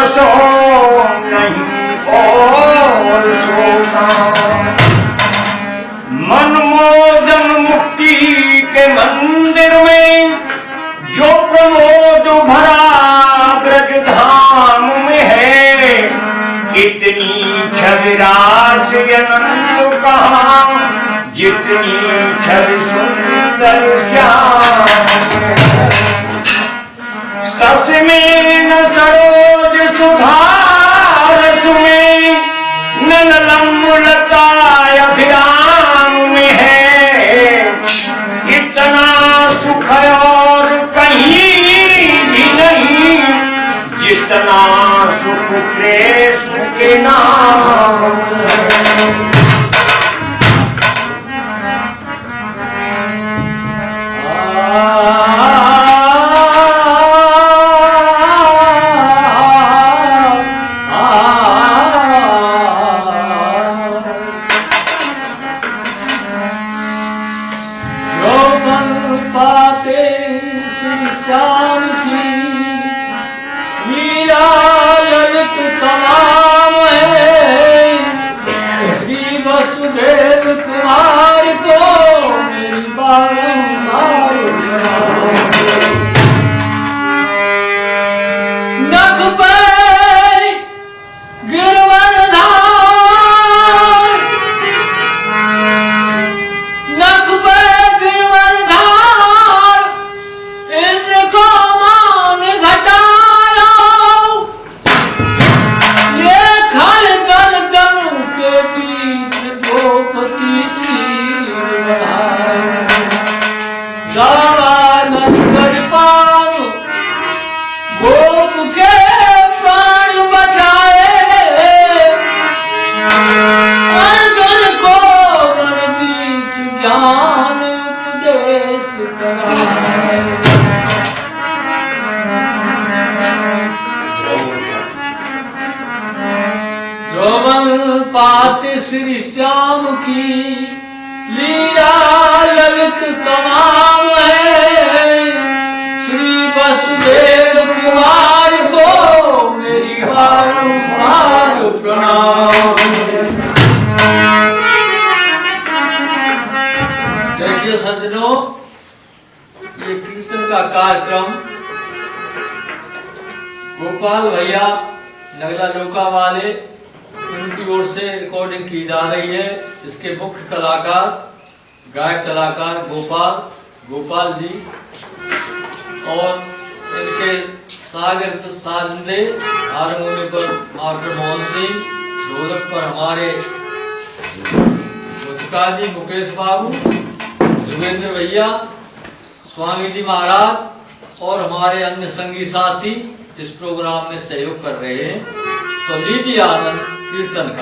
बसो नहीं और सोना। मनमोदन मुक्ति के मंदिर में जो प्रमोद भरा ब्रज धाम में है, इतनी छविराज अनंत कहाँ जितनी छवि सुंदर श्याम। सस में न सरोज सुधार तुम्हें न लंब लता अभिराम में है, इतना सुख और कहीं भी नहीं जितना सुख कृष्ण के नाम है। श्री श्याम की लीला ललित तमाम है, श्री वसुदेव कुमार को मेरी बारंबार प्रणाम। देखिए सज्जनों, ये कीर्तन का कार्यक्रम गोपाल भैया नगला लोका वाले उनकी ओर से रिकॉर्डिंग की जा रही है। इसके मुख्य कलाकार गायक कलाकार गोपाल जी और इनके सागर साजिंदे, हारमोनी पर मास्टर मोहन सिंह, ढोलक पर हमारे मुचका जी, मुकेश बाबू, जोगेंद्र भैया, स्वामी जी महाराज और हमारे अन्य संगी साथी इस प्रोग्राम में सहयोग कर रहे हैं। तो लीजिए आनंद कीर्तन का।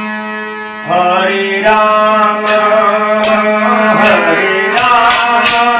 हरे राम हरे राम